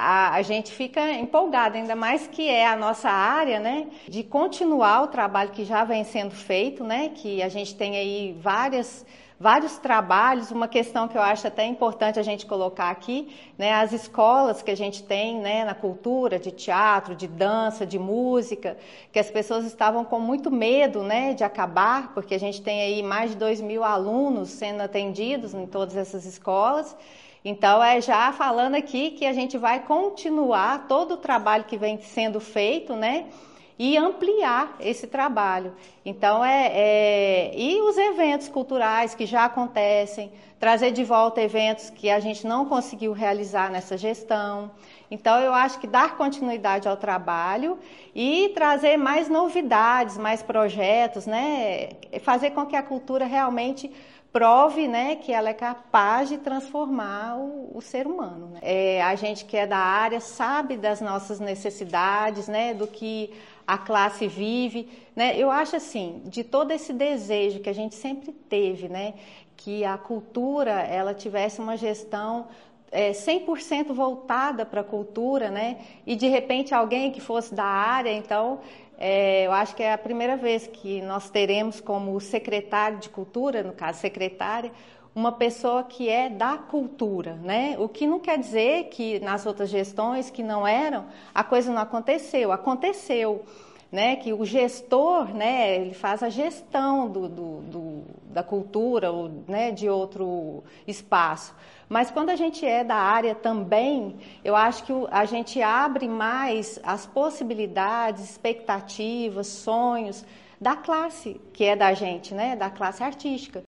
a gente fica empolgada, ainda mais que é a nossa área, né, de continuar o trabalho que já vem sendo feito, né, que a gente tem aí vários trabalhos. Uma questão que eu acho até importante a gente colocar aqui, né, as escolas que a gente tem, né, na cultura, de teatro, de dança, de música, que as pessoas estavam com muito medo, né, de acabar, porque a gente tem aí mais de 2.000 alunos sendo atendidos em todas essas escolas. Então, já falando aqui que a gente vai continuar todo o trabalho que vem sendo feito, né, e ampliar esse trabalho. Então, e os eventos culturais que já acontecem, trazer de volta eventos que a gente não conseguiu realizar nessa gestão. Então, eu acho que dar continuidade ao trabalho e trazer mais novidades, mais projetos, né, fazer com que a cultura realmente prove, né, que ela é capaz de transformar o ser humano, né? A gente que é da área sabe das nossas necessidades, né, do que a classe vive, né? Eu acho assim, de todo esse desejo que a gente sempre teve, né, que a cultura ela tivesse uma gestão 100% voltada para a cultura, né? E de repente alguém que fosse da área, então eu acho que é a primeira vez que nós teremos como secretário de cultura, no caso secretária, uma pessoa que é da cultura, né? O que não quer dizer que nas outras gestões que não eram, a coisa não aconteceu, aconteceu. Né, que o gestor, né, ele faz a gestão da cultura ou, né, de outro espaço. Mas quando a gente é da área também, eu acho que a gente abre mais as possibilidades, expectativas, sonhos da classe que é da gente, né, da classe artística.